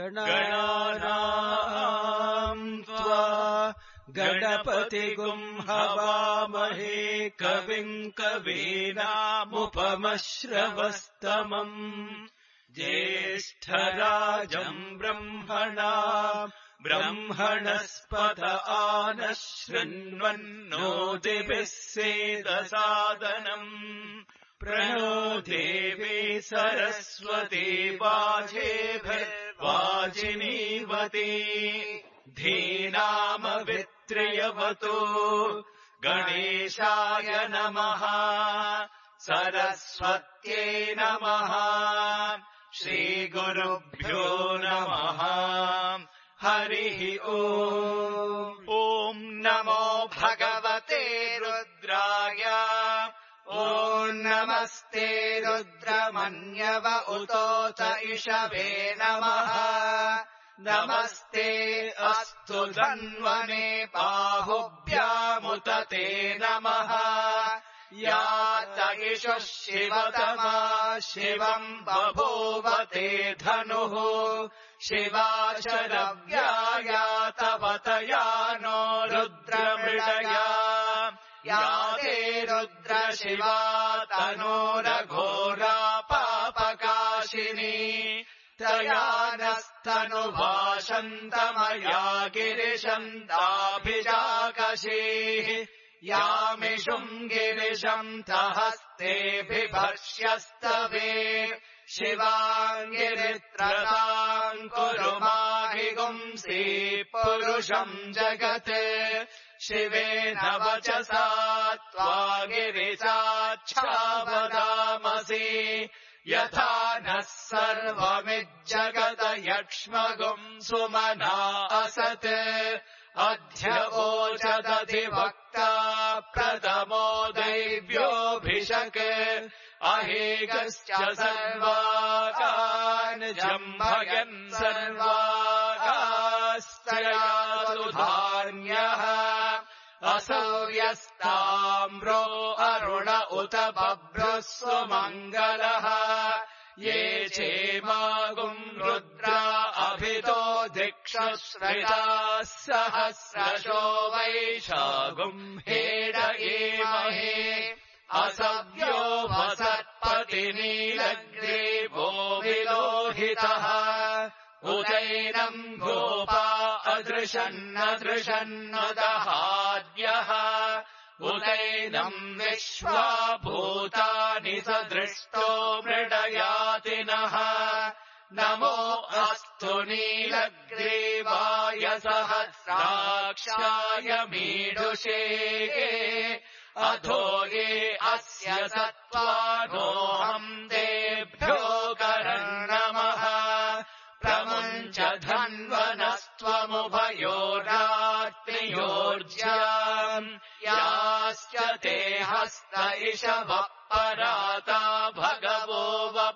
गणानाम् त्वा गणपतिगुम् हवामहे कविम् कवीनामुपमश्रवस्तमम् ज्येष्ठराजम् ब्रह्मणस्पत आनः शृण्वन्नो दिभिः सेदसादनम् प्रणो देवी सरस्वती वाजेभिर्वाजिनीवती धीनामवित्र्यवतु गणेशाय नमः सरस्वत्यै नमः श्रीगुरुभ्यो नमः हरिः ॐ नमो भगवते रुद्राय ॐ नमस्ते रुद्रमन्यव उतोत इषवे नमः नमस्ते अस्तु धन्वने बाहुभ्यामुत ते नमः या तगिषुः शिवतमा शिवम् बभूव ते धनुः शिवाशरव्याया तव तया नो रुद्रमृडया या ते रुद्र शिवा तनोरघोरा पापकाशिनी तया नस्तनुभाषन्तमया गिरिशन्ताभिजाकशीः यामिषुम् गिरिशम् तहस्ते बिभर्ष्यस्तवे शिवाङ्गिरित्रताम् कुरु माहिगुंसि पुरुषम् जगत् शिवेन वचसा त्वा गिरिशाच्छावदामसि यथा नः सर्वमिज्जगत यक्ष्मगुम् सुमना असत् अध्य ओचदधिवक्ता प्रथमो दैव्योऽभिषक् अहेगश्च सर्वागान् जम्भयन् सर्वागास्तयासुधान्यः असौर्यस्ताम्रो अरुण उत बभ्रुः सुमङ्गलः ये चेमागुम् रुद्रा अभितो दिक्षुश्रयाः सहस्रशो वैशागुम् हेडयेमहे असव्यो वसत्पतिनीलग्रीवो विलोहितः उदैनम् गोपा अदृशन्नदहाद्यः उदैनम् विश्वा भूतानि सदृष्टो मृडयातिनः नमो अस्तु नीलग्रीवाय सहस्राक्षाय मीडुषे अथो ये अस्य सत्त्वानोऽहम् तेभ्यो करन्नमः प्रमुञ्च धन्वनस्त्वमुभयोरात्मयोर्ज्याम् याश्च ते हस्त इषवः पराता भगवो वप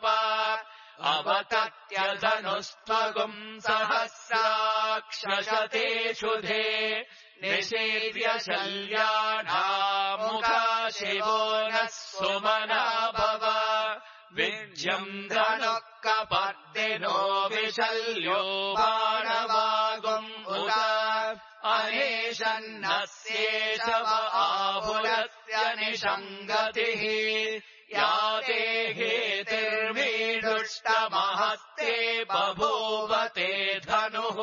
अवतत्यधनुस्त्वगुम् सहस्राक्षशते शुधे निषेव्य शल्यानामुखा शिवो नः सुमना भव विज्यम् धनुः कपर्दिनो विशल्यो बाणवागुम् उत अनेशन्नस्येषव आहुलस्य निषङ्गतिः या ते हेतिर्मीडुष्टमहस्ते बभूव ते धनुः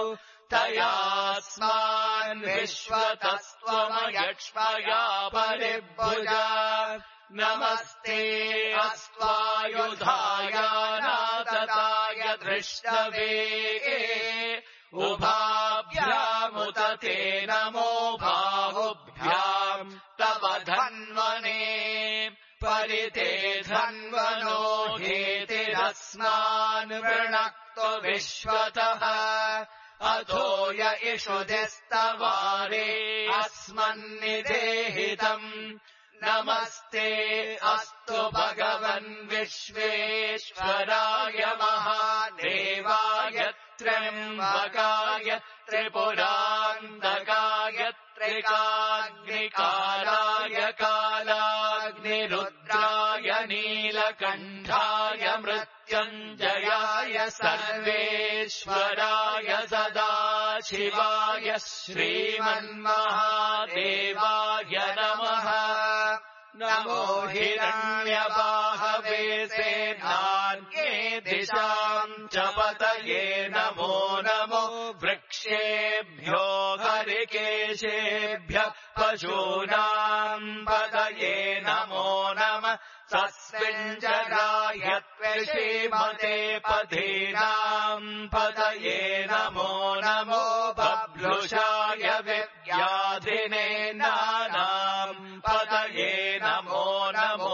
तयास्मान् विश्वतस्त्वमयक्ष्मया परिभुजा नमस्ते अस्त्वायुधाय नातताय धृष्टवे उभाभ्यामुत ते नमो बाहुभ्याम् तव धन्वने परिते धन्वनो हेतिरस्मान् वृणक्तो विश्वतः अथो य इषुधिस्तवारे अस्मन्निदेहितम् नमस्ते अस्तु भगवन् विश्वेश्वराय महादेवाय त्र्यम्बकाय त्रिपुरान्तकाय त्रिकाग्निकालाय कालाग्निरुद्राय नीलकण्ठाय मृत्युञ्जयाय मृत्युञ्जयाय सर्वेश्वराय सदाशिवाय श्रीमन्महादेवाय नमः। नमो हिरण्यबाहवे सेनान्ये दिशाम् च पतये नमो नमो वृक्षेभ्यो हरिकेशेभ्यः पशूनाम् पतये नमो नमः। तस्मिञ्जगाय श्रीमते पथीनाम् पतये नमो नमो बभ्रुषाय विव्याधिने नानाम् पतये नमो नमो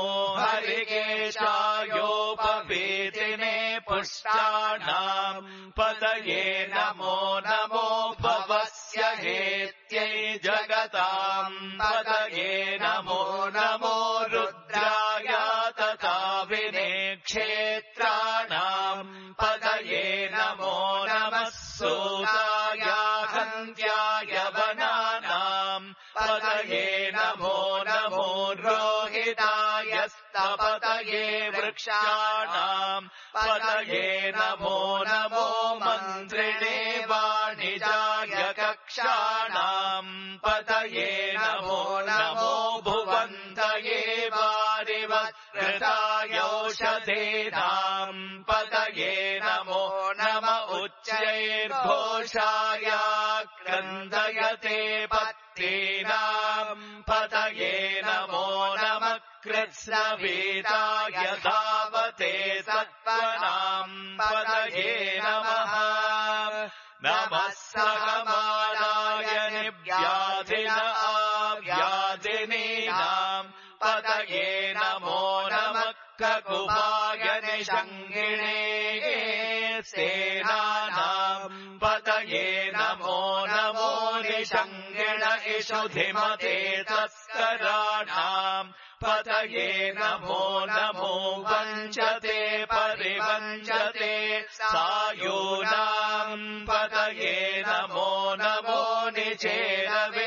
हरिकेशायोपवीतिने पुष्टानाम् पतये नमो नमो भवस्य हेत्यै जगताम् पतये नमो नमो रुद्राय तथा विनेक्षेत्राणाम् पतये नमो नमः। सूताय हन्त्याय वनानाम् पतये नमो नमो रोहिताय स्तपतये वृक्षाणाम् पतये नमो नमो मन्त्रिणे वाणिजाय कक्षाणाम् पतये नमो नमो भुवन्तये वारिवत्कृतायौषधीनाम् पतये नमो नम उच्चैर्घोषाय क्रन्दयते पत्नीनाम् पतये नमो नमः। कृत्स्नवीताय धावते सत्त्वनाम् पतये नमः। नमः सहमानाय निव्याधिन आव्याधिनीनाम् पतये नमो नमः। ककुभाय निषङ्गिणे सेनानाम् पतये नमो नमो निषङ्गिण इषुधिमते तस्कराणाम् पतये नमो नमो वञ्चते परिवञ्चते सायूनाम् पतये नमो नमो निचेरवे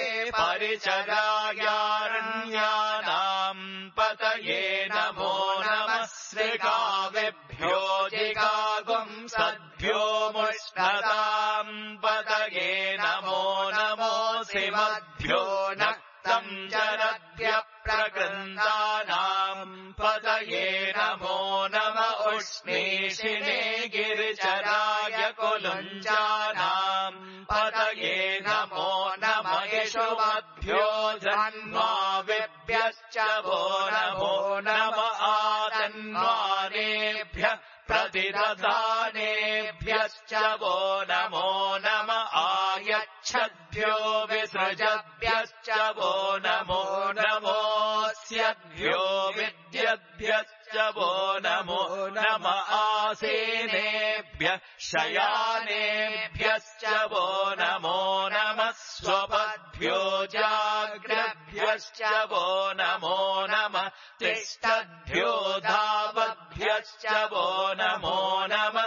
परिचरायारण्यानाम् पतये नमो नमः। श्रीकाव्यभ्यो जिगागुम् सद्भ्यो मुष्णताम् पतये नमो नमो सिमद्भ्यो नक्तम् जरद्भ्यः प्रकृन्दानाम् पतये नमो नम उष्णीषिणे गिरिचराय कुलुञ्जानाम् पतये नमो नम यशुमद्भ्यो जन्माविभ्यश्च वो नमो नम आतन्वानेभ्यः प्रतिदधानेभ्यश्च वो नमो नम आयच्छद्भ्यो विसृजद्भ्यश्च वो नमो नमोऽस्यद्भ्यो विद्यद्भ्यश्च वो नमो नम आसीनेभ्यः शयानेभ्यश्च वो नमो नमः। स्वपद्भ्यो जाग्रद्भ्यश्च वो नमो नमः। तिष्ठद्भ्यो धावद्भ्यश्च वो नमो नमः।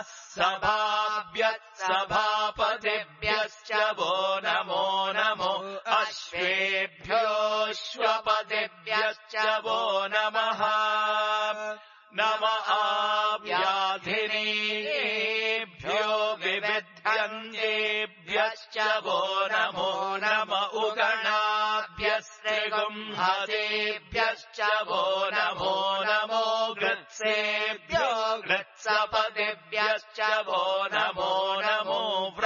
सभापतिभ्यश्च वो नमो नमो अश्वेभ्योऽश्वपतिभ्यश्च वो नमः। नम आव्याधिनीभ्यो विविध्यन्तेभ्यश्च वो नमो नम उगणाभ्यस्त्रिगुंहतेभ्यश्च वो नमो नमो गृत्सेभ्यो गृत्सपतिभ्यश्च वो नमो नमो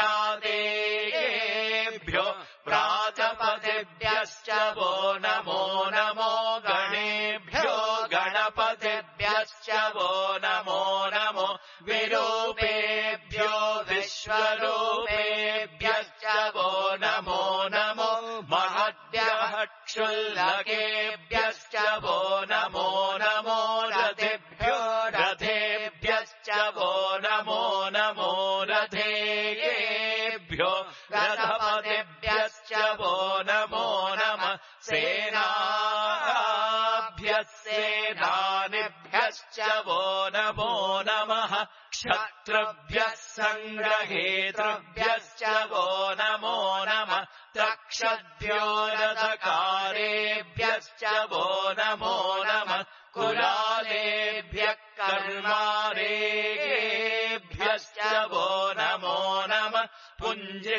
व्रातेभ्यो व्रातपतिभ्यश्च वो नमो नमो गणेभ्यो गणपतिभ्यश्च वो नमो नमो विरूपेभ्यो विश्वरूपेभ्यश्च वो नमो नमो महद्भ्यः क्षुल्लकेभ्यश्च वो नमो नमो रथेभ्यो रथेभ्यश्च वो नमो नमो रथेभ्यो रथपतिभ्यश्च वो नमो नमः। सेनाभ्यः सेनानिभ्यश्च वो नमो नमः। क्षत्रभ्यः सङ्ग्रहेतृभ्यश्च वो नमो नमः। तक्षद्भ्यो रथकारेभ्यश्च वो नमो नमः। कुलालेभ्यः कर्मारेभ्यः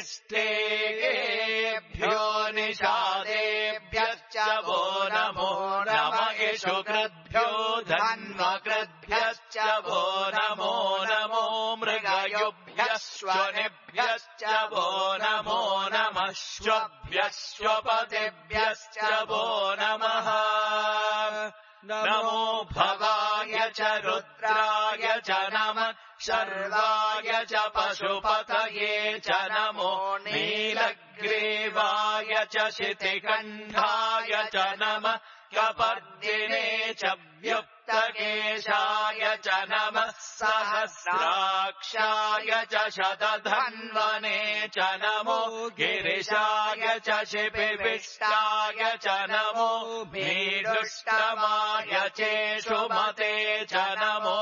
निष्ठेभ्यो निषादेभ्यश्च वो नमो नम इषुकृद्भ्यो धन्वकृद्भ्यश्च वो नमो नमो मृगयुभ्यश्वनिभ्यश्च वो नमो नमः श्वभ्यश्वपतिभ्यश्च वो नमः नमो भवाय च रुद्राय च नमः शर्वाय च पशुपतये च नमो नीलग्रीवाय च शितिकण्ठाय च नमः कपर्दिने च व्युक्तकेशाय च नमः सहस्राक्षाय च शतधन्वने च नमो गिरिशाय च शिपिविष्टाय च नमो मीढुष्टमाय चेषुमते च नमो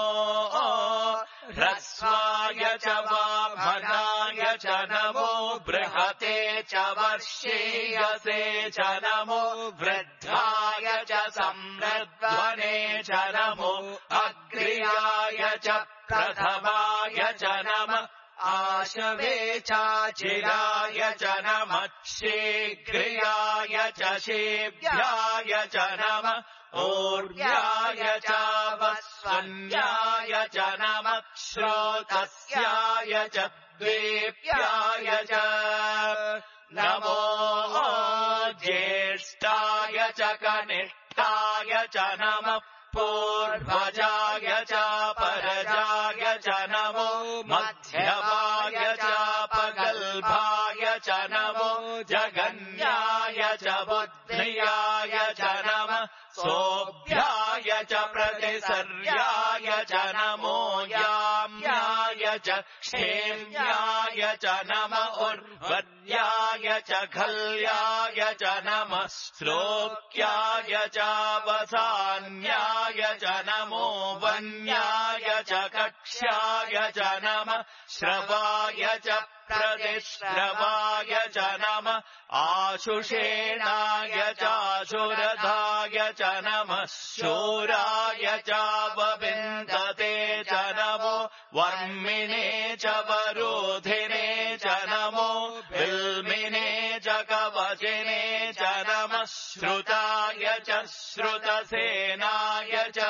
ह्रस्वाय च वामनाय च नमो बृहते च वर्षीयसे च नमो वृद्धाय च संरध्वने च नमो अग्र्याय च प्रथमाय च नमः आशवे चाचिराय च नमः शीघ्रियाय च शीभ्याय च नमः ऊर्व्याय च वस्वन्याय च नमः श्रोतस्याय च द्वीप्याय च नमो ज्येष्ठाय च कनिष्ठाय च नमः पूर्वजाय च परजाय च नमो मध्यमाय च पगल्भाय च नमो जगन्याय च बुद्ध्याय च नमः सोऽभ्याय च प्रतिसर्याय च नमो याम्याय च क्षेम्याय च नमः उर्वर्याय च खल्याय च नमः श्लोक्याय च वसान्याय च नमो वन्याय च कक्ष्याय च नमः श्रवाय च प्रतिश्रवाय च नमः आशुषेणाय चाशुरधाय च नमः शूराय च वविन्दते च नमो वर्मिणे च वरोधिने च नमो बिल्मिने च कवचिने च नमः श्रुताय च श्रुतसेनाय च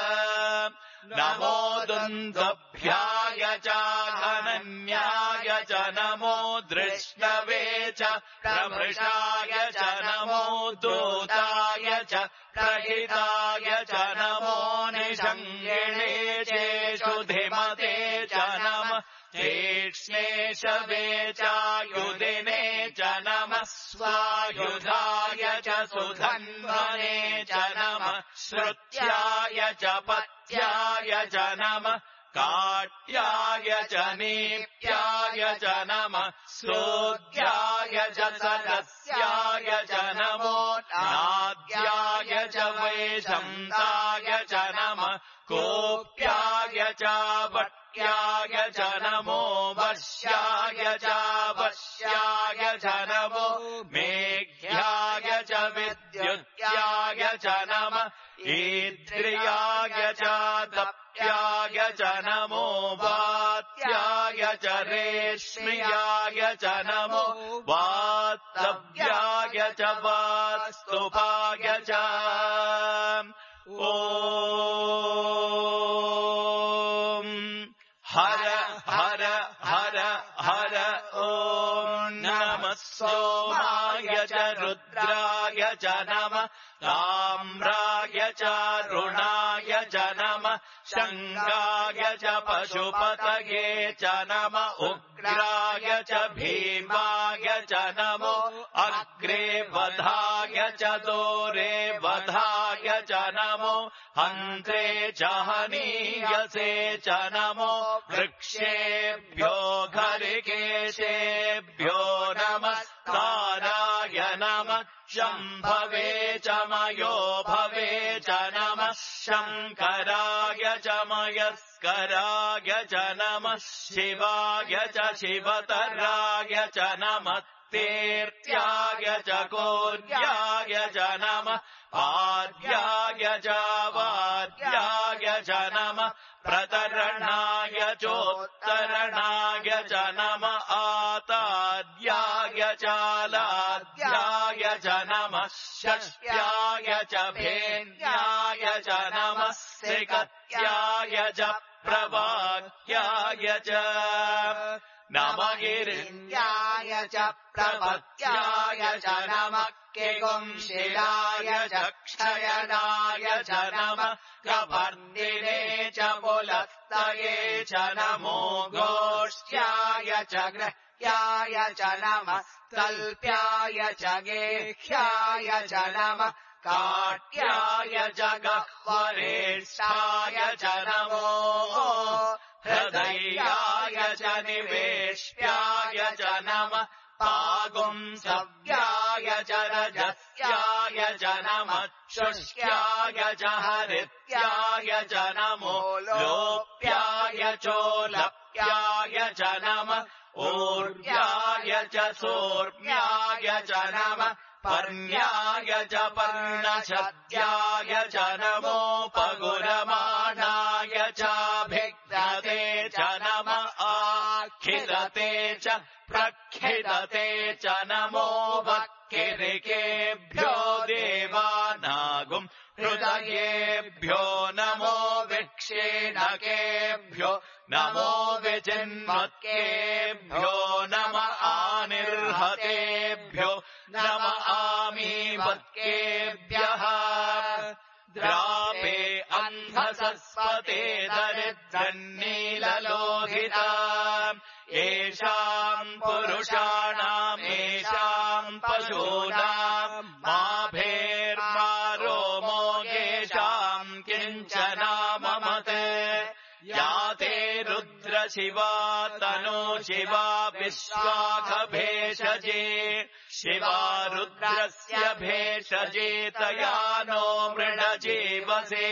नमो दुन्दभ्याय च घनन्याय च नमो दृष्णवे च प्रमृषाय च नमो दूताय च प्रहिताय च नमो निषङ्गिणे चेषुधिमते च नमः तीक्ष्णेशवे चायुधिने च नमः स्वायुधाय च सुधन्वने च नमः श्रुत्याय च पत्याय च नमः काट्याय च नीप्याय च नमः सोद्याय च सदस्याय च नमो नाद्याय च वैशन्ताय च नमः कोप्याय च वट्याय च नमो वश्याय च वश्याय च नमो मेघ्याय च विद्युत्याय च नमः ईद्रियाय च दप्याय च नमो वात्याय च रेश्म्याय च नमो वात्तव्याय च वास्तुपाय च ॐ हर हर हर हर ॐ नमः सोमाय च रुद्राय च नमः ताम्राय च रुणाय च नमः शङ्गाय च पशुपतये च नमः उग्राय च भीमाय च नमो अग्रे वधाय च दोरे वधाय च नमो हन्त्रे च हनीयसे च नमो वृक्षेभ्यो घरिकेशेभ्यो नमस्काराय नमः शम्भवे च मयो भवे च नमः शङ्कराय च मयस्कराय च नमः शिवाय च शिवतराय च नमः तीर्थ्याय च कोर्याय च नमः आद्याय च वाद्याय च नमः प्रतरणाय चोत्तरणाय च नमः आताद्याय चालाद्याय च नमः षष्ट्याय च भेन्याय च नमः श्रीकत्याय च प्रवाक्याय च नमः हिरण्याय च प्रपत्याय च नमः केगुंशिलाय च क्षयनाय च नमः कपर्दिने च पुलस्तये च नमो गोष्ठ्याय च ग्रह्याय च नमः कल्प्याय च गेह्याय च नमः काट्याय च गह्वरेष्ठाय च नमो हृदयाय च निवेश्याय च नमः पागुंसव्याय च रजस्याय च नमः शुष्याय च हरित्याय च नमो लोप्याय चोलप्याय च नमः ऊर्व्याय च सोर्म्याय च नमः पर्ण्याय च पर्णशद्याय च नमोपगुरमाणाय चाभिघ्नते च नमः आखिदते च प्रखिदते च नमो वक्किरिकेभ्यो देवानागुम् हृदयेभ्यो नमो विक्षेणकेभ्यो नमो विचिन्वत्केभ्यो नम आनिर्हतेभ्यो नम आमीवत्केभ्यः द्रापे अन्धसस्पते दरिद्रन्नीललोहिता येषाम् पुरुषाणाम् येषाम् पशूनाम् माभेर्मारोमो येषाम् किञ्चनाममते याते रुद्रशिवा तनो शिवा विश्वाखभेषजे शिवा रुद्रस्य भेषजे तया नो मृडजीवसे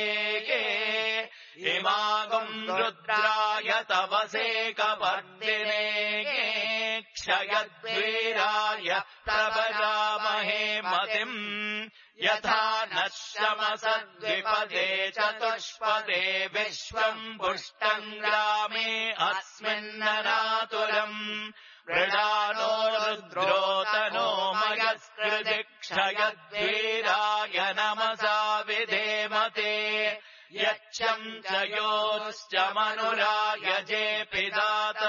इमागुम् रुद्राय तवसे कपर्दिने क्षयद्वीराय प्रभजामहे मतिम् यथा नः शमसद्विपदे चतुष्पदे विश्वम् पुष्टम् ग्रामे अस्मिन्ननातुरम् मृडानो रुद्रोतनो मयस्कृति क्षयद्वीराय नमसा विधेमते यच्छम् च योश्च मनुराय जे पिता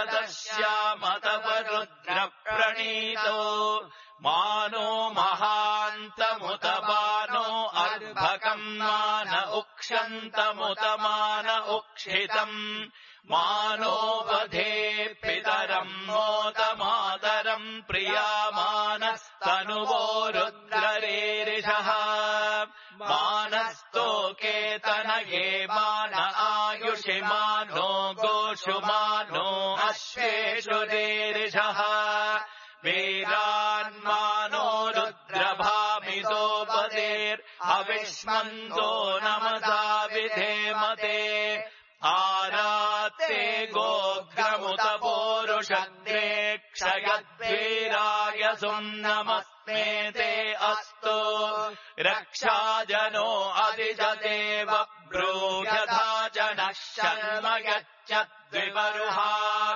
तदश्यामतवरुद्रप्रणीतो मानो महान्तमुत मानो अर्भकम् मान उक्षन्तमुत मान उक्षितम् मानो वधे पितरम् मोत मातरम् प्रियामानस्तनुवो रुद्ररेरिषः मानस्तोकेतनये मान आयुषि मानो गोषु मानो अश्वेषु रेरिषः वीरान्मानो रुद्रभामितोपदेर्हविष्मन्तो नमसा विधेमते आरात्ते गोघ्रमुत पोरुषग्रे क्षयद्वीराय सुम्नमस्मेते अस्तु रक्षाजनो अधिजदेव ब्रूह्यथा जनः शर्म यच्चद्विवरुहा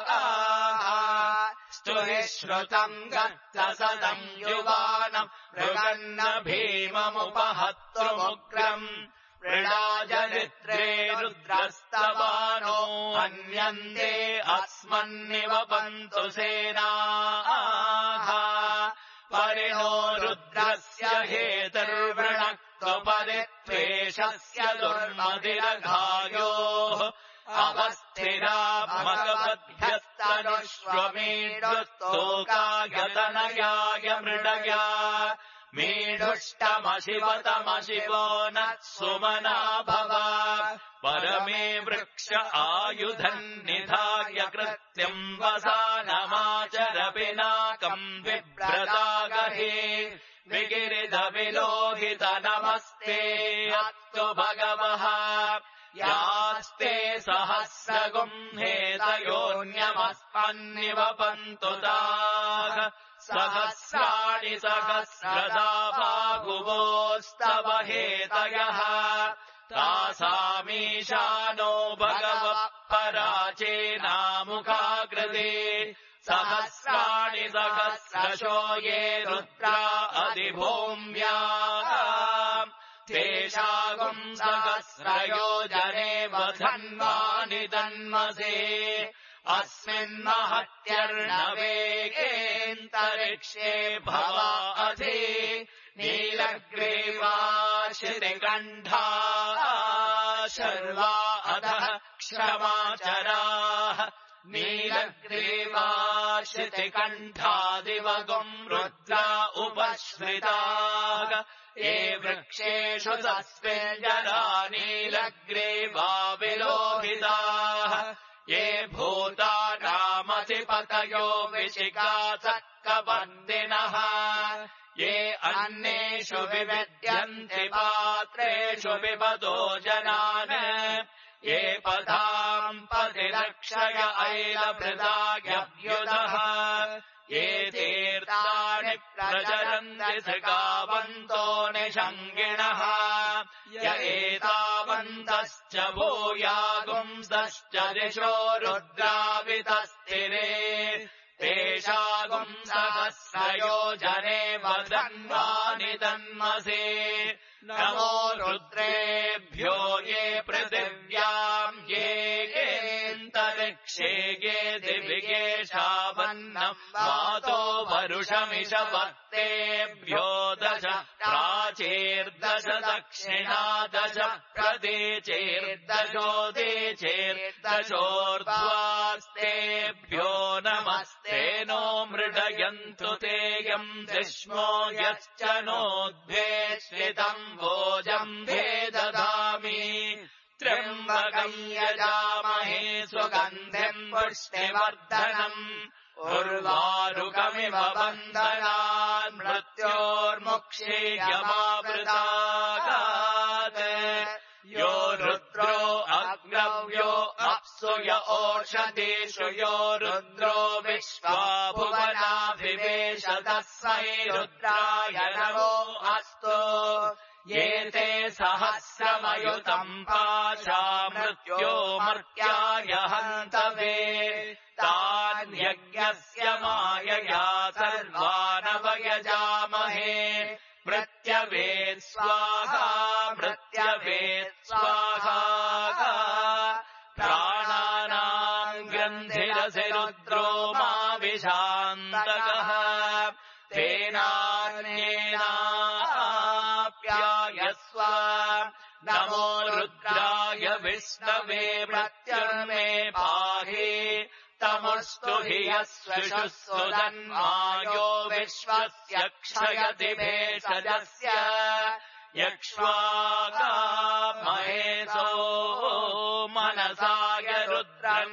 स्तुहि श्रुतम् गत्तसदम् युवानम् मृगन्न भीममुपहत्तुमुग्रम् मृडाजरित्रे रुद्रस्तवानो अन्यन्ते अस्मन्निवपन्तु सेनाः परिणो रुद्रस्य हेतुर्वृणक्त्वपरित्वेषस्य दुर्मदिरघायोः अवस्थिरामगवद्भ्यस्तनुष्वमीडुस्तोकायतनयाय मृडया मीढुष्टमशिवतमशिवो न सुमना भव परमे वृक्ष आयुधन्निधाय कृत्यम् वसानमाचर पिनाकम् बिभ्रदागहे विगिरिधविलोहित नमस्ते अस्तु भगवः यास्ते सहस्रगुम्हेतयोऽन्यमस्मन्निवपन्तु ताः सहस्राणि सहस्रदा बाहुवोस्तव हेतयः तासामीशानो भगवः पराचेनामुखाकृते सहस्राणि सहस्र दशो ये रुद्रा अधिभूम्याः तेषागुम् सहस्रयोजने वधन्वानि तन्मसे अस्मिन्महत्यर्णवेगेऽन्तरिक्षे भवा अधि नीलग्रीवाशितिकण्ठाः शर्वा अधः क्षमाचराः नीलग्रीवाशितिकण्ठादिवगुम् रुद्रा उपश्रिताः ये वृक्षेषु तस्मिञ्जरा नीलग्रीवा विलोहिताः ये भूतानामधिपतयो विशिखासक्कवर्तिनः ये अन्येषु विविद्यन्ति पात्रेषु विपदो जनान् ये पदाम् पतिरक्षय ऐलभृदाग्यभ्युदः ये तीर्थानि प्रचरन्ति सृगावन्तो निषङ्गिणः य एतावन्तश्च भूयागुंसश्च दिशो रुद्रावितस्थिरे तेषागुम् सहस्रयोजने वधन्वानि तन्मसे नमो रुद्रेभ्यो ये पृथिव्याम् ये गेऽन्तरिक्षे ये दिविगेशावन्नम् वातो वरुषमिष भक्तेभ्यो दश प्राचीर्दश दक्षिणा दश प्रदेचेर्दशोदेचेर्दशोर्ध्वास्तेभ्यो नमस्ते नो मृडयन्तु तेयम् दिश्मो यश्च नोद्भेश्रितम् भोजम् भेदधामि त्र्यम्बकम् यजामहे सुगन्धिम् पुष्टिवर्धनम् उर्वारुकमिव बन्धनान् मृत्योर्मुक्षीयमावृतागात् यो रुद्रो अग्नव्यो अप्सु य ओषधीषु यो रुद्रो विश्वा भुवनाभिवेश तस्मै रुद्राय नमो अस्तु ये ते सहस्रमयुतम् पाशा मृत्यो मर्त्याय हन्तवे तान्यज्ञस्य मायया सर्वानवयजामहे मृत्यवेत् स्वाहा मृत्यवेत् स्वाहा प्राणानाम् ग्रन्थिरसि रुद्रो मा विशान्तकः तेनान्येनाप्यायस्व नमो रुद्राय विष्णवे मृत्युर्मे पाहि तमुस्तु हि यस्विषुः सुदन्मायो विश्वस्य क्षयति भेषजस्य यक्ष्वागामहेशो मनसाय रुद्रम्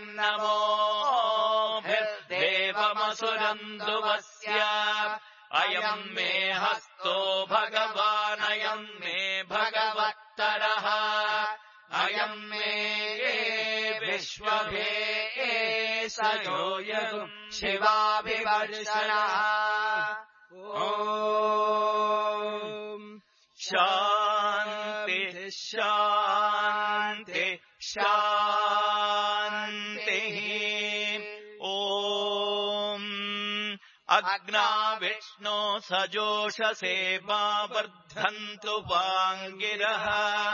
नमोभिर्देवमसुरन्दुवस्य अयम् मे हस्तो भगवानयम् मे भगवत्तरः अयम् मे विश्वभेशयोऽयम् शिवाभिवर्षणः ॐ शान्ति शान्ति शान्तिः ॐ अग्ना विष्णो सजोषसे मा वर्धन्तु वाङ्गिरः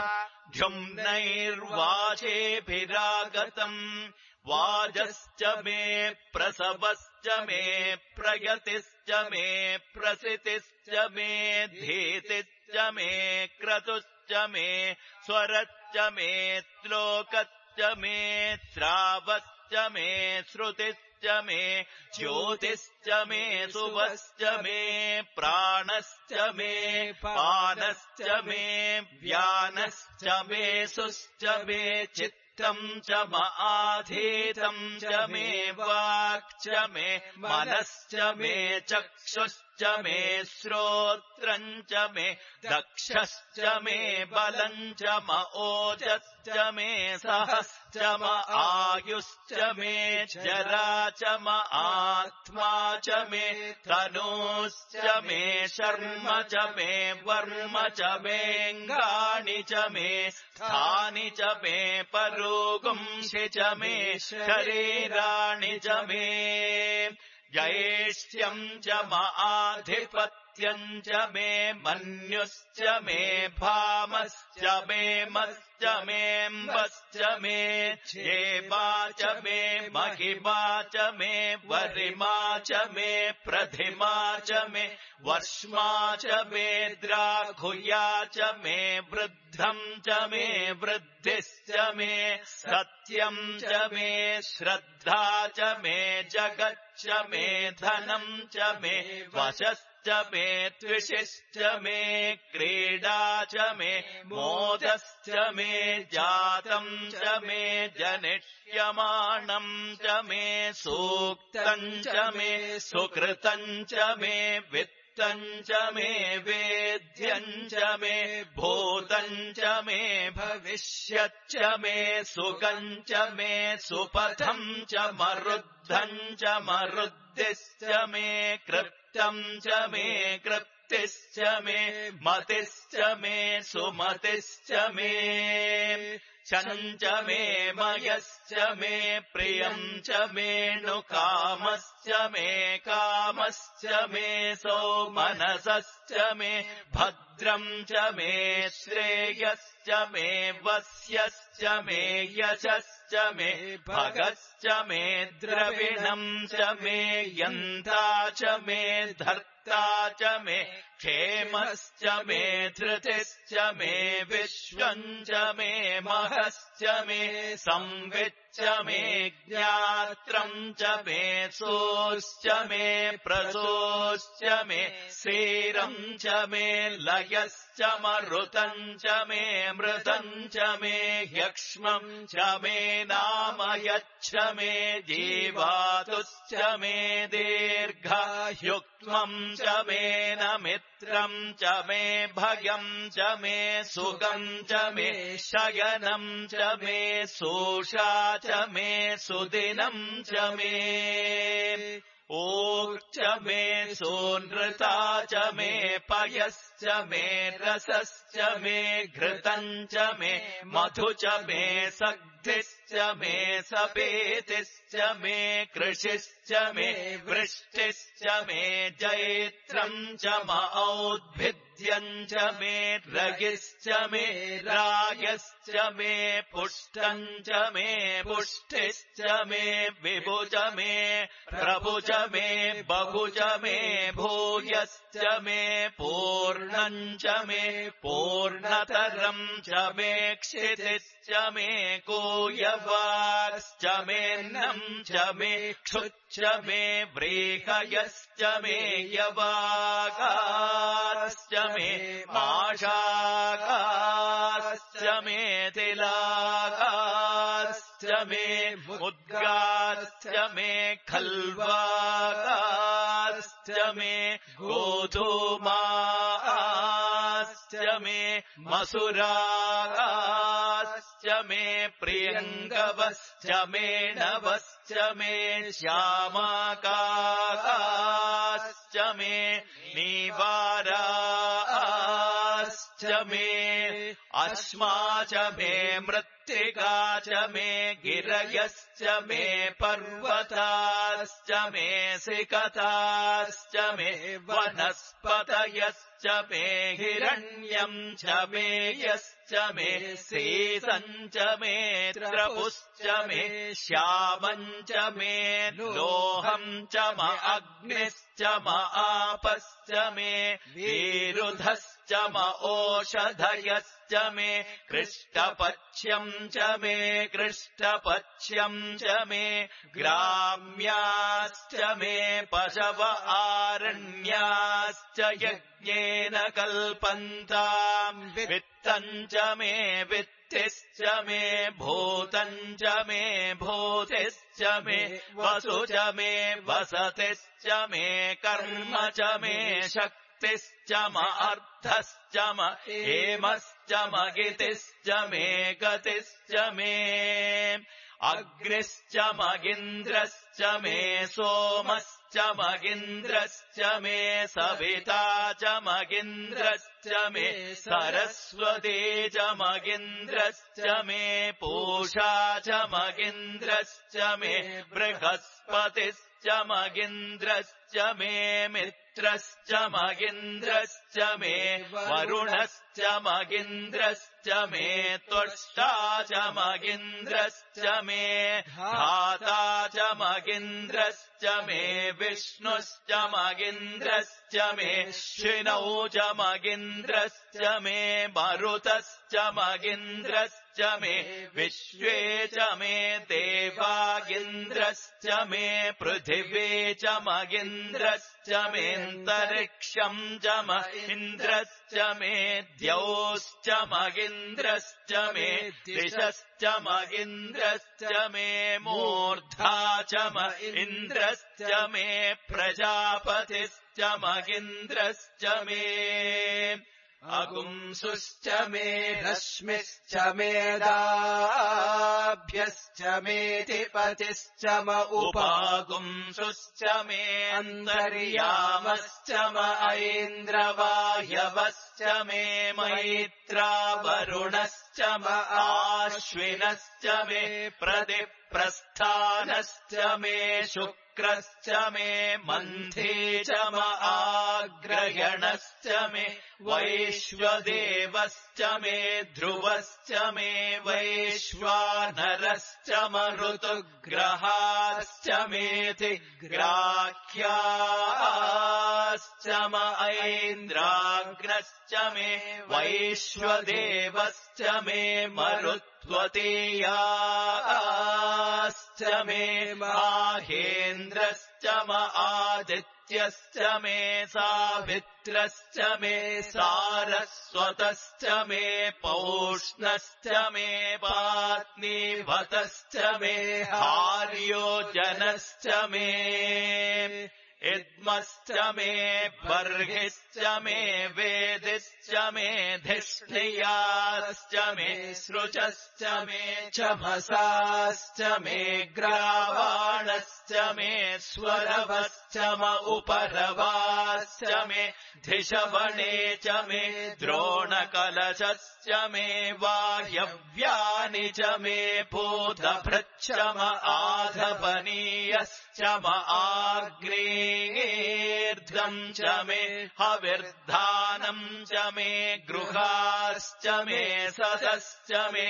द्युम्नैर्वाचेभिरागतम् वाजश्च मे प्रसवश्च मे प्रयतिश्च मे प्रसितिश्च मे धीतिश्च मे क्रतुश्च मे स्वरश्च मे श्लोकश्च मे श्रावश्च मे श्रुतिश्च मे ज्योतिश्च मे शुभश्च मे प्राणश्च मे पानश्च मे व्यानश्च मे सुश्च मे चित्तम् च आधीतम् च मे वाक् च मे मनश्च मे चक्षुश्च मे श्रोत्रम् च मे दक्षश्च मे बलम् च ओजश्च मे सहश्च आयुश्च मे जरा च आत्मा च मे तनूश्च मे शर्म च मे वर्म च मेऽङ्गानि च मे स्थानि च मे परोगुंसि च मे शरीराणि च मे जयेष्यम् च माधिपत्यम् च मे मन्युश्च मे भामश्च मे मश्च मेऽम्बश्च मे क्षेमा च मे महिमा च मे वरिमा च मे प्रथिमा च मे वर्ष्मा च मे द्राघुया च मे वृद्धम् च मे वृद्धिश्च मे सत्यम् च मे श्रद्धा च मे जगच्च मे धनम् च मे वशश्च मे त्विषिश्च मे क्रीडा च मे मोदश्च मे जातम् च मे जनिष्यमाणम् च मे सूक्तम् च मे सुकृतम् च मे वित्तम् च मे वेद्यम् च मे भूतम् च मे भविष्यच्च मे सुखम् च मे सुपथम् च मरुद्धम् च मरुद्धिश्च मे कृप्तम् च मे कृप्तिश्च मे मतिश्च मे सुमतिश्च मे क्षणम् च मे मयश्च मे प्रियम् च मे नुकामश्च मे कामश्च मे सौमनसश्च मे भद्रम् च मे श्रेयश्च मे वस्यश्च मे यशश्च मे भगश्च मे द्रविणम् च मे यन्ता च मे धर्ता च मे क्षेमश्च मे धृतिश्च मे विश्वम् च मे महश्च मे संविच्च मे ज्ञात्रम् च मे सोश्च मे प्रसोश्च मे श्रीरम् च मे लयश्च मरुतम् च मे मृतम् च मे ह्यक्ष्मम् च मे नामयच्च मे जीवातुश्च मे दीर्घायुक्त्वम् च मे नमित्रम् च मे भयम् च मे सुखम् च मे शयनम् च मे सोषा च मे सुदिनम् च मे ऊर्च मे सोनृता च मे पयश्च मे रसश्च मे घृतम् च मे मधु च मे सग्धिश्च मे सपेतिश्च मे कृषिश्च मे वृष्टिश्च मे जैत्रम् च औद्भिद्यम् च मे रगिश्च मे रायश्च मे पुष्टम् च मे पुष्टिश्च मे विभु च मे प्रभु च मे बहु च मे भूयश्च मे पूर्णम् च मे पूर्णतरम् च मे क्षितिश्च मे कूयवाश्च मेऽन्नम् च मे क्षुच्च मे व्रीहयश्च मे यवागाश्च मे माषागाश्च मे तिलागाश्च मे मुद्गाश्च मे खल्वागाश्च मे गोधूमाश्च मे मसुरागाश्च मे प्रियङ्गवश्च मे नवश्च मे श्यामाकागाश्च मे नीवाराश्च मे अश्मा च मे मृत्तिका च मे गिरयश्च मे पर्वताश्च मे सिकताश्च मे वनस्पतयश्च मे हिरण्यम् च मे यश्च मे सीसम् च मे त्रपुश्च मे श्यामम् च मे लोहम् च म अग्निश्च म आपश्च मे वीरुधश्च म ओषधयश्च मे कृष्टपक्ष्यम् च मे कृष्टपक्ष्यम् च मे ग्राम्याश्च मे पशव आरण्याश्च यज्ञेन कल्पन्ताम् वित्तम् च मे वित्तिश्च मे भूतम् च मे भूतिश्च मे वसु च मे वसतिश्च मे कर्म च मे शक्तिश्च म अर्थश्च म हेमश्च म गितिश्च मे गतिश्च मे अग्निश्च मगिन्द्रश्च मे सोमश्च मगिन्द्रश्च मे सविता च मगिन्द्रश्च मे सरस्वती च मगिन्द्रश्च मे पूषा च मगिन्द्रश्च मे बृहस्पतिश्च बृहस्पतिश्च मगिन्द्रश्च मे मित्रश्च मगिन्द्रश्च मे वरुणश्च मगिन्द्रश्च मे त्वष्टा च मगिन्द्रश्च मे धाता च मगिन्द्रश्च मे विष्णुश्च मगिन्द्रश्च मे शिनौ च मगिन्द्रश्च मे मरुतश्च मगिन्द्रश्च मे विश्वे च मे देवागिन्द्रश्च मे पृथिवी च मगिन्द्रश्च मेऽन्तरिक्षम् च महीन्द्रश्च मे द्यौश्च मगिन्द्रश्च मे दिशश्च मगिन्द्रश्च मे मूर्धा च महीन्द्रश्च मे प्रजापतिश्च मगिन्द्रश्च मे अगुंसुश्च मे रश्मिश्च मेदाभ्यश्च मेऽधिपतिश्च म उपागुंसुश्च मे अन्तर्यामश्च म ऐन्द्रवायवश्च मे मैत्रा वरुणश्च म आश्विनश्च मे प्रतिप्रस्थानश्च मे शुक्रश्च मे मन्थे च म आग्रयणश्च मे वैश्वदेवश्च मे ध्रुवश्च मे वैश्वानरश्च म ऋतुग्रहाश्च मेऽधि ग्राह्याश्च म ऐन्द्राग्नश्च मे वैश्वदेवश्च मे मरुत्वतीयाश्च मे माहेन्द्रश्च म आदित्यश्च मे सावित्रश्च मे सारस्वतश्च मे पौष्णश्च मे पात्नीवतश्च मे हार्योजनश्च मे इद्मश्च मे बर्हिश्च मे वेदिश्च मे धिष्ठियाश्च मे सृजश्च मे चमसाश्च मे ग्रावाणश्च मे स्वरवश्च म उपरवाश्च मे धिषवणे च मे द्रोणकलशश्च मे वायव्यानि च मे भूतभृच्च म आधपनीयश्च म आग्नेर्ध्वम् च मे हविर्धानम् च मे गृहाश्च मे सदश्च मे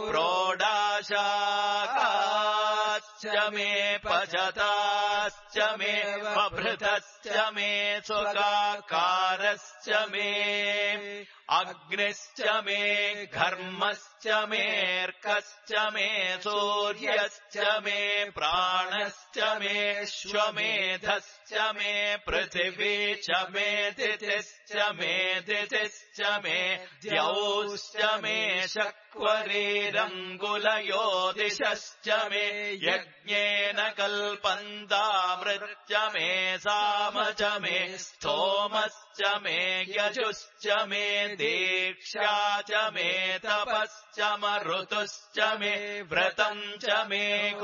प्रोडाशाखाश्च मे पचताश्च मे बभृतश्च मे सुखाकारश्च मे अग्निश्च मे घर्मश्च मेऽर्कश्च मे सूर्यश्च मे प्राणश्च मे श्वमेधश्च मे पृथिवी च मे दितिश्च मे दितिश्च मे द्यौश्च मे शक्वरीरङ्गुलयो दिशश्च मे यज्ञेन कल्पन्तामृच्च मे साम च मे स्तोमश्च मे यजुश्च मे दीक्षा च मे तपश्च म ऋतुश्च मे व्रतम् च मे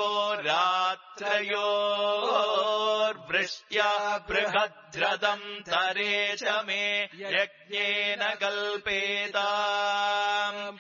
होरात्रयोर्वृष्ट्या बृहद्रथम् तरे च मे यज्ञेन कल्पेताम्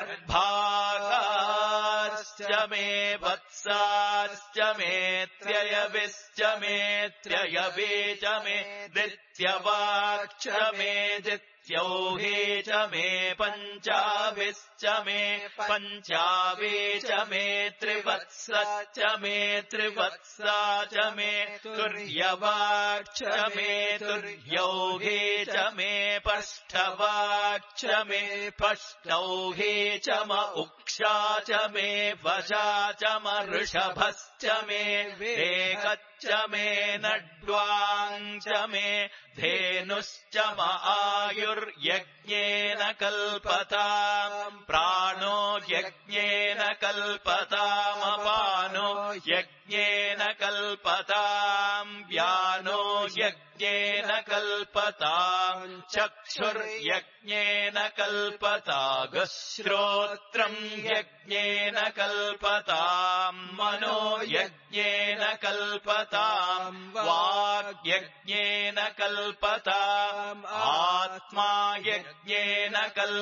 गर्भागाश्च मे वत्साश्च मे त्रयविश्च मे त्रयवे च मे दित्यवाक्च मे दित्यौहे च मे पञ्चाविश्च मे पञ्चावे च मे त्रिवत्सश्च मे त्रिवत्सा च मे तुर्यवाक्च मे तुर्यौहे च मे पष्ठवाक्च मे पष्टौहे च म उक्षा च मे वशा च म ऋषभश्च मे वेगच्च मे नड्वाम् च मे धेनुश्च म आयुर्यज्ञेन कल्पताम् प्राणो यज्ञेन कल्पतामपानो यज्ञेन कल्पताम् व्यानो यज्ञेन कल्पताम् चक्षुर्यज्ञेन कल्पतागश्रोत्रम् यज्ञेन कल्पताम् मनो यज्ञेन कल्पताम् वाग्यज्ञेन कल्पताम् आत्मा यज्ञेन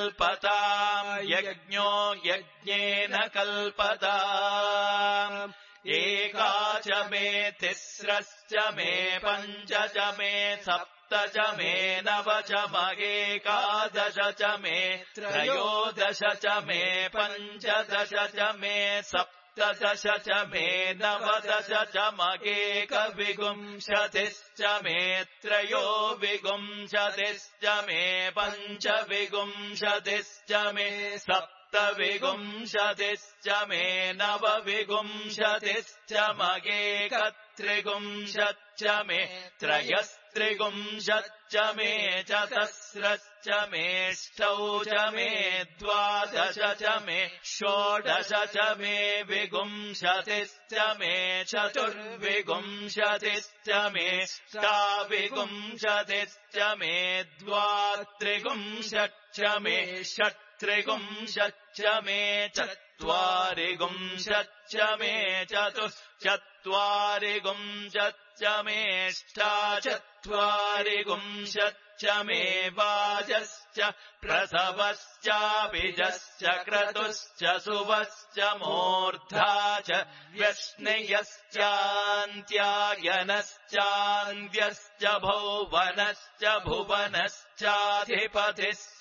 कल्पताम् यज्ञो यज्ञेन कल्पताम् एका च मे तिस्रश्च मे पञ्च च मे सप्त च मे नव च मगेकादश च मे त्रयोदश च मे पञ्चदश च मे सप्तदश च मे नवदश च मगेकविंशतिश्च मे त्रयोविंशतिश्च मे पञ्चविंशतिश्च मे सप्तविंशतिश्च मे नवविंशतिश्च मगेकत्रिंशच्च मे त्रयस्त्रिंशच्च मे चतस्रश्च मेष्टौ च मे द्वादश च मे षोडश च मे विंशतिश्च मे चतुर्विंशतिश्च मे ष्टाविंशतिश्च मे द्वात्रिंशच्च मे षट्त्रिंशच्च मे चत्वारिंशच्च मे चतुश्चत्वारिंशच्च मेष्टाचत्वारिंशच्च मे वाजश्च प्रसवश्चाभिजश्च क्रतुश्च सुवश्च मूर्धा च व्यश्नयश्चान्त्यायनश्चान्द्यश्च भौवनश्च भुवनश्चाधिपतिश्च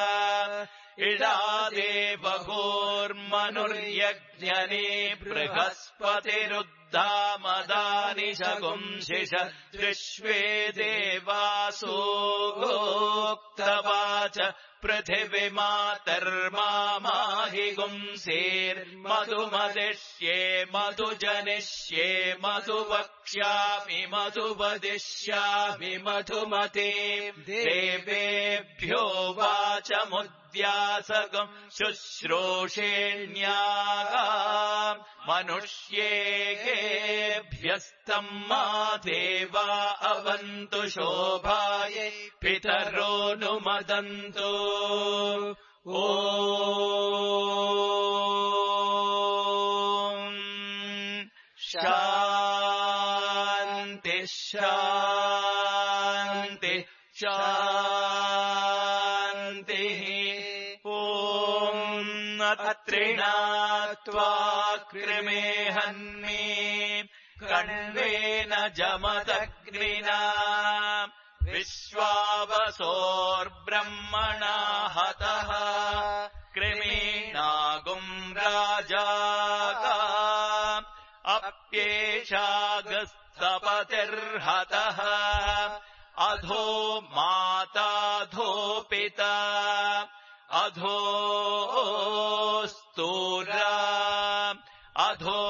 इडादेवगोर्मनुर्यज्ञने बृहस्पतिरुद्धामदानि शगुंशिष विश्वे देवासो गोक्तवाच पृथिवीमातर्माहि गुंसेर्मधुमदिष्ये मधुजनिष्ये मधुवक्ष्यामि मधुवदिष्यामि मधुमते देवेभ्यो वाचमुद्यासगम् शुश्रूषेण्यागाम् मनुष्येभ्यस्तम् मा देवा अवन्तु शोभायै पितरो नुमदन्तु ॐ शान्ति शान्ति शान्तिः ॐ अत्रिणात्वा कृमे हन्मे कण्वेन जमदग्निना विश्वावसोर्ब्रह्मणा हतः कृमीनागुम् राजागा अप्येषागस्तपतिर्हतः अधो माताधो पिता अधो स्तूरा अधो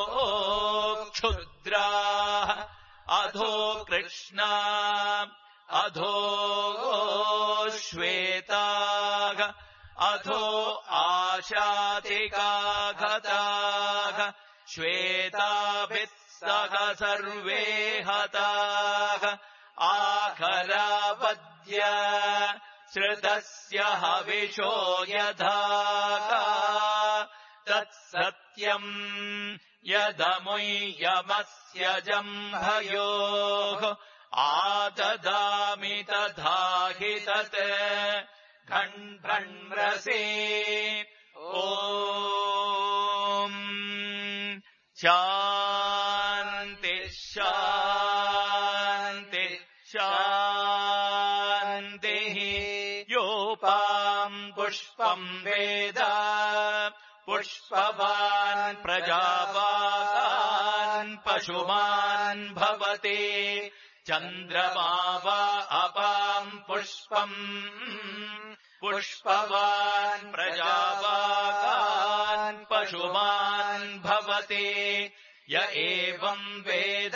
क्षुद्राः अधो कृष्णा अधो श्वेताः अधो आशातिकागताः श्वेताभिः सह सर्वे हताः आखरावद्य श्रुतस्य हविषो यधागा तत्सत्यम् यदमुह्यमस्य जम्भयोः आददामि तथा हि तत् घण्भ्रण्मृषे ॐ शान्ति शान्ति शान्तिः योपाम् पुष्पम् वेद पुष्पवान् प्रजावान् पशुमान् भवति चन्द्रमा वा अपाम् पुष्पम् पुष्पवान् प्रजावान् पशुमान् भवति य एवम् वेद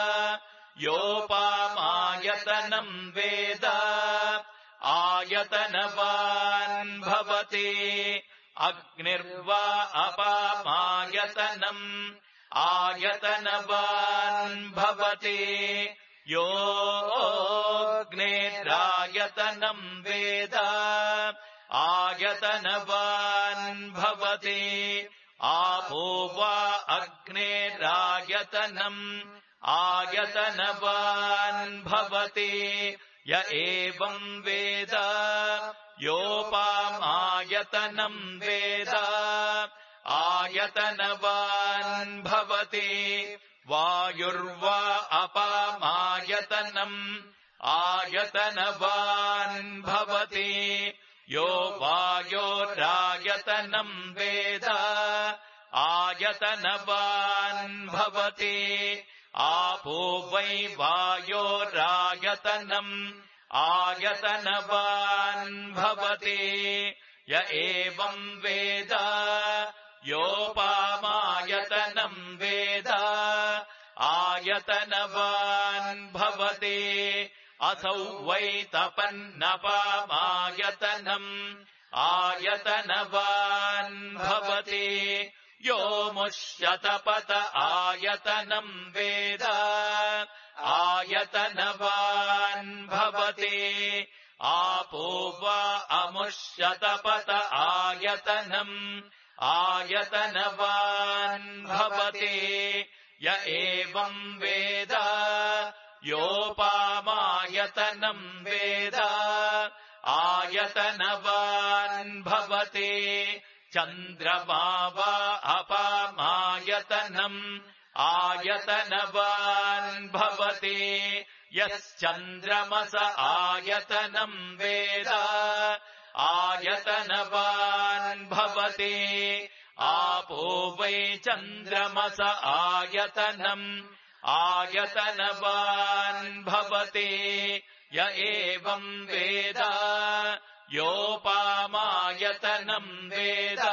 योपामायतनम् वेद आयतनवान् भवति अग्निर्वा अपामायतनम् आयतनवान् भवति योऽग्निरायतनम् वेद आयतनवान् भवति आपो वा अग्निरायतनम् आयतनवान् भवति य एवम् वेद योपामायतनम् वेद आयतनवान् भवति वायुर्वा अपामायतनम् आयतनवान् भवति यो वायोरायतनम् वेद आयतनवान् भवति आपो वै वायोरायतनम् आयतनवान् भवति य एवम् वेद योपामायतनम् वेद आयतनवान् भवति असौ वै तपन्नपामायतनम् आयतनवान् भवति यो मुष्यतपत आयतनम् वेद आयतनवान् भवति आपो वा अमुष्यतपत आयतनम् आयतनवान् भवति य एवम् वेद योपामायतनम् वेद आयतनवान् भवति चन्द्रमा वा अपामायतनम् आयतनवान् भवति यश्चन्द्रमस आयतनम् वेद आयतनवान् भवति आपो वै चन्द्रमस आयतनम् आयतनवान् भवति य एवम् वेद योपामायतनम् वेद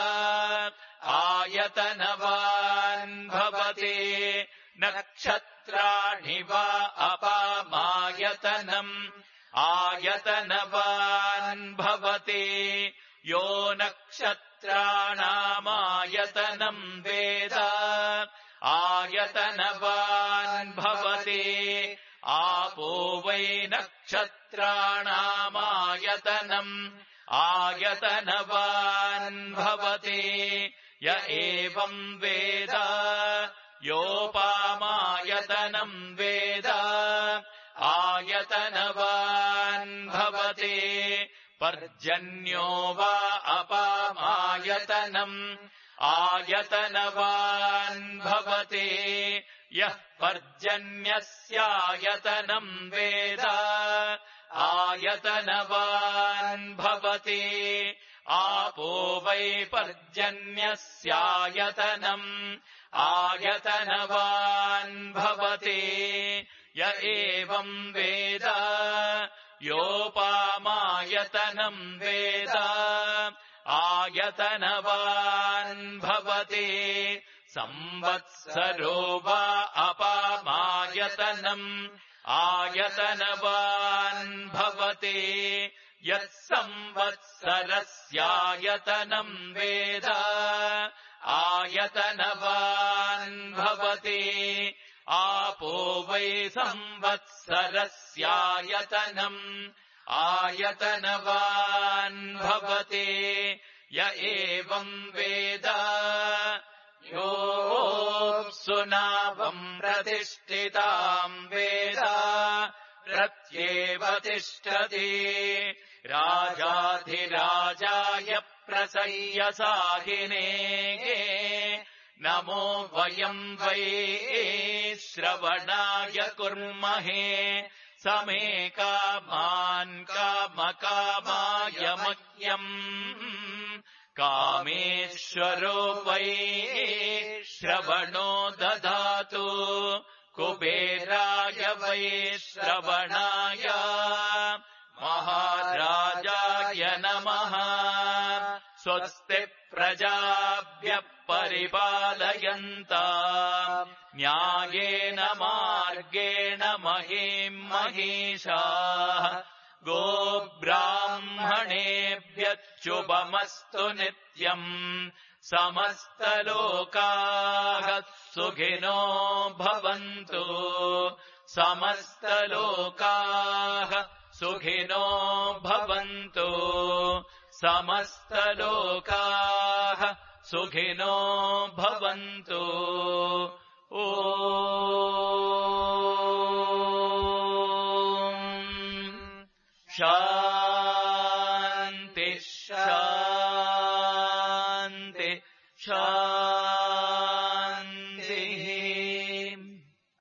आयतनवान् भवति नक्षत्राणि वा अपामायतनम् आयतनवान् भवति यो नक्षत्राणामायतनम् वेद आयतनवान् भवति आपो वै नक्षत्राणामायतनम् आयतनवान् भवति य एवम् वेद योपामायतनम् वेद आयतनवान् भवति पर्जन्यो वा अपामायतनम् आयतनवान् भवति यः पर्जन्यस्यायतनम् वेद आयतनवान् भवति आपो वै पर्जन्यस्यायतनम् आयतनवान् भवति य एवम् वेद योपामायतनम् वेद आयतनवान् भवति संवत्सरो वा अपामायतनम् आयतनवान् भवति यत्संवत्सरस्यायतनम् वेद आयतनवान् भवति आपो वै संवत्सरस्यायतनम् आयतनवान् भवति य एवम् वेद योऽप्सु नावम् प्रतिष्ठिताम् वेद प्रत्येव तिष्ठति राजाधिराजाय प्रसय्यसाहिने नमो वयम् वै श्रवणाय कुर्महे समे कामान् कामकामाय मह्यम् कामेश्वरो वै श्रवणो ददातु कुबेराय वै श्रवणाय महाराजाय नमः स्वस्ति प्रजाभ्यः परिपालयन्ताम् न्यायेन मार्गेण महीम् महिषाः गोब्राह्मणेभ्यश्चुभमस्तु नित्यम् समस्तलोकाः सुखिनो भवन्तु समस्तलोकाः सुखिनो भवन्तु समस्तलोकाः सुखिनो भवन्तु ॐ शान्ति शान्ति क्षामः